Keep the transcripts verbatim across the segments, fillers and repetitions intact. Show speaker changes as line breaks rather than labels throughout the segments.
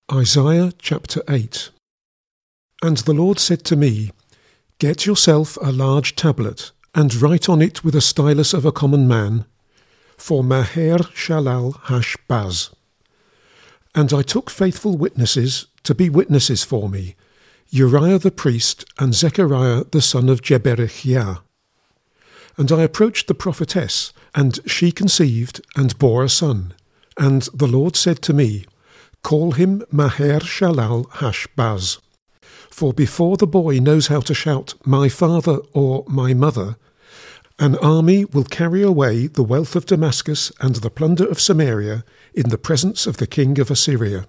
Isaiah chapter eight. And the Lord said to me, Get yourself a large tablet, and write on it with a stylus of a common man, for Maher Shalal Hash-Baz. And I took faithful witnesses to be witnesses for me, Uriah the priest and Zechariah the son of Jeberechiah. And I approached the prophetess, and she conceived and bore a son. And the Lord said to me, Call him Maher Shalal Hash-Baz. For before the boy knows how to shout, My father or my mother, an army will carry away the wealth of Damascus and the plunder of Samaria in the presence of the king of Assyria.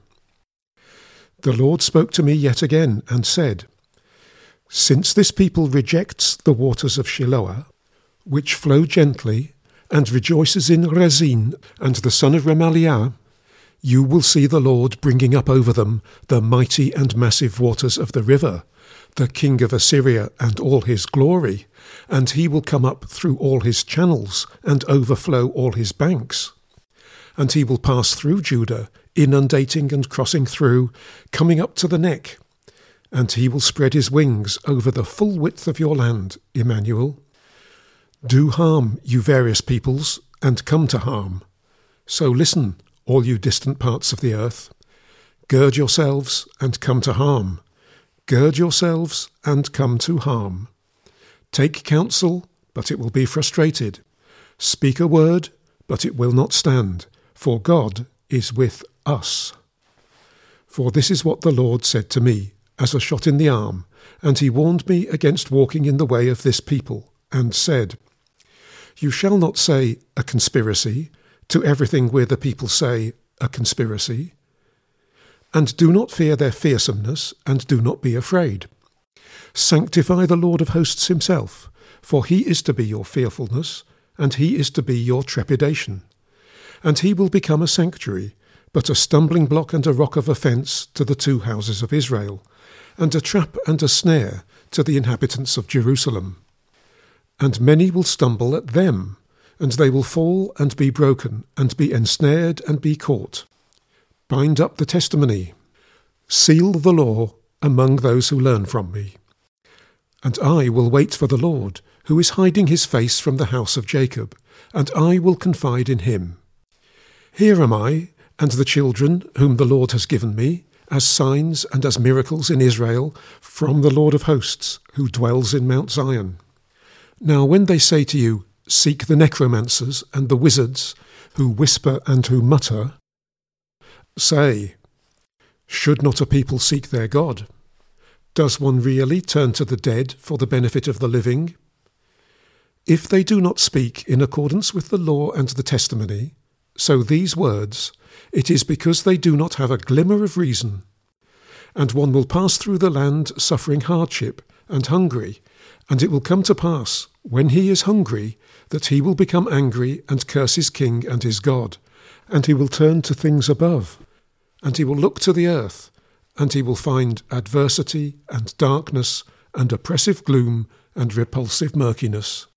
The Lord spoke to me yet again and said, Since this people rejects the waters of Shiloah, which flow gently, and rejoices in Rezin and the son of Remaliah, you will see the Lord bringing up over them the mighty and massive waters of the river, the king of Assyria and all his glory, and he will come up through all his channels and overflow all his banks. And he will pass through Judah, inundating and crossing through, coming up to the neck. And he will spread his wings over the full width of your land, Emmanuel. Do harm, you various peoples, and come to harm. So listen, all you distant parts of the earth. Gird yourselves and come to harm. Gird yourselves and come to harm. Take counsel, but it will be frustrated. Speak a word, but it will not stand, for God is with us. For this is what the Lord said to me, as a shot in the arm, and he warned me against walking in the way of this people, and said, You shall not say a conspiracy, to everything where the people say a conspiracy. And do not fear their fearsomeness, and do not be afraid. Sanctify the Lord of hosts himself, for he is to be your fearfulness, and he is to be your trepidation. And he will become a sanctuary, but a stumbling block and a rock of offence to the two houses of Israel, and a trap and a snare to the inhabitants of Jerusalem. And many will stumble at them, and they will fall and be broken, and be ensnared and be caught. Bind up the testimony. Seal the law among those who learn from me. And I will wait for the Lord, who is hiding his face from the house of Jacob, and I will confide in him. Here am I, and the children whom the Lord has given me, as signs and as miracles in Israel, from the Lord of hosts, who dwells in Mount Zion. Now when they say to you, Seek the necromancers and the wizards, who whisper and who mutter, say, Should not a people seek their God? Does one really turn to the dead for the benefit of the living? If they do not speak in accordance with the law and the testimony, so these words, it is because they do not have a glimmer of reason. And one will pass through the land suffering hardship and hungry, and it will come to pass, when he is hungry, that he will become angry and curse his king and his God, and he will turn to things above, and he will look to the earth, and he will find adversity and darkness and oppressive gloom and repulsive murkiness.